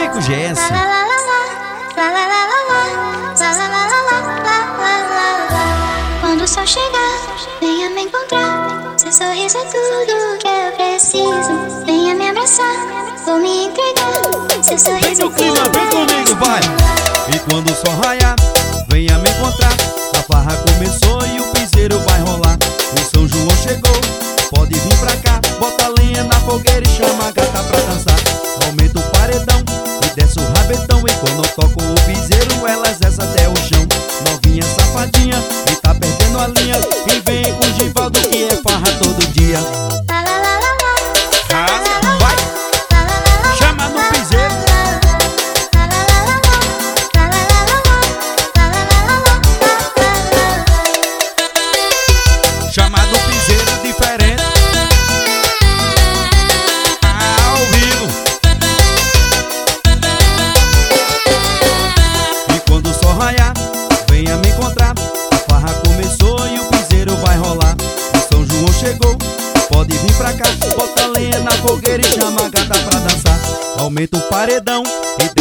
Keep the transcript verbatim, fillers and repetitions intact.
Vem com o G S. Quando o sol chegar, venha me encontrar. Seu sorriso é tudo que eu preciso. Venha me abraçar, vou me entregar. Seu sorriso Vem no clima, vem comigo, vai. E quando o sol raiar, venha me encontrar. A farra começou e o piseiro vai rolar. O São João chegou, pode vir pra cá. Bota a lenha na fogueira e chama a gata pra dançar. Aumenta o paredão e desce o rabetão. E quando eu toco o piseiro, elas descem até o chão. Novinha safadinha e tá perdendo a linha. E vem com o Givaldo que é farra todo dia. Rasga, vai, chama no piseiro. Chama no piseiro diferente. Ao vivo. E quando o sol raiar, venha me encontrar. A farra começou e o piseiro vai rolar. O São João chegou, pode vir pra cá. Bota a lenha na fogueira e chama a gata pra dançar. Aumenta o paredão e